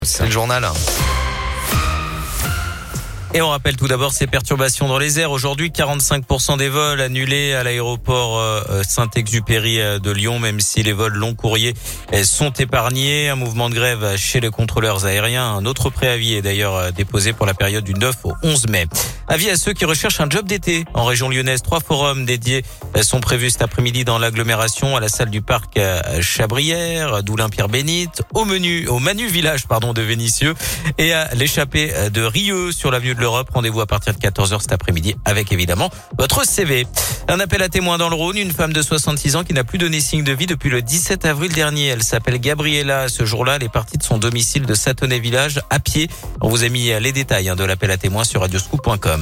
C'est le journal. Et on rappelle tout d'abord ces perturbations dans les airs. Aujourd'hui, 45% des vols annulés à l'aéroport Saint-Exupéry de Lyon, même si les vols long courriers sont épargnés. Un mouvement de grève chez les contrôleurs aériens. Un autre préavis est d'ailleurs déposé pour la période du 9 au 11 mai. Avis à ceux qui recherchent un job d'été. En région lyonnaise, 3 forums dédiés sont prévus cet après-midi dans l'agglomération, à la salle du parc Chabrières, d'Oulin-Pierre-Bénite, au Manu Village, de Vénissieux, et à l'échappée de Rieux sur l'avenue de l'Europe. Rendez-vous à partir de 14h cet après-midi avec évidemment votre CV. Un appel à témoins dans le Rhône. Une femme de 66 ans qui n'a plus donné signe de vie depuis le 17 avril dernier. Elle s'appelle Gabriella. Ce jour-là, elle est partie de son domicile de Satonnet-Village à pied. On vous a mis les détails de l'appel à témoins sur radioscoop.com.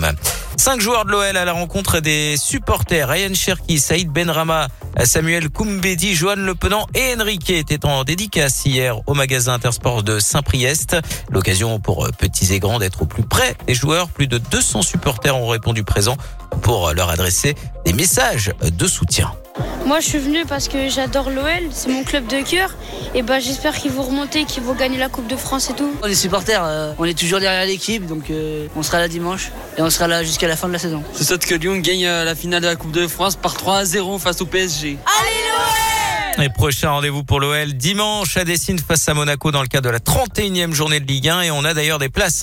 5 joueurs de l'OL à la rencontre des supporters. Ryan Cherki, Saïd Benrama, Samuel Koumbedi, Johan Le Penant et Enrique étaient en dédicace hier au magasin Intersport de Saint-Priest. L'occasion pour petits et grands d'être au plus près des joueurs. Plus de 200 supporters ont répondu présents pour leur adresser des messages de soutien. Moi, je suis venu parce que j'adore l'OL, c'est mon club de cœur. Et j'espère qu'ils vont remonter, qu'ils vont gagner la Coupe de France et tout. On est supporters, on est toujours derrière l'équipe, donc on sera là dimanche et on sera là jusqu'à la fin de la saison. Je souhaite que Lyon gagne la finale de la Coupe de France par 3-0 face au PSG. Allez l'OL! Et prochain rendez-vous pour l'OL dimanche à Dessine face à Monaco dans le cadre de la 31e journée de Ligue 1. Et on a d'ailleurs des places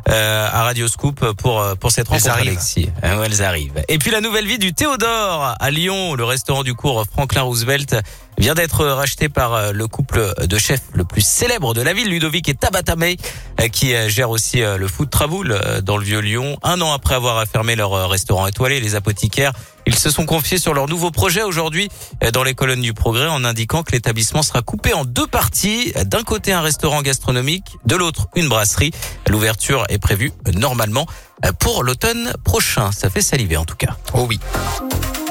à Radio Scoop pour cette rencontre, Alexis. Elles arrivent. Et puis la nouvelle vie du Théodore à Lyon. Le restaurant du cours Franklin Roosevelt vient d'être racheté par le couple de chefs le plus célèbre de la ville, Ludovic et Tabata May, qui gère aussi le Food Travel dans le Vieux-Lyon. 1 an après avoir fermé leur restaurant étoilé, les apothicaires, ils se sont confiés sur leur nouveau projet aujourd'hui dans les colonnes du Progrès en indiquant que l'établissement sera coupé en 2 parties. D'un côté, un restaurant gastronomique, de l'autre, une brasserie. L'ouverture est prévue normalement pour l'automne prochain. Ça fait saliver en tout cas. Oh oui.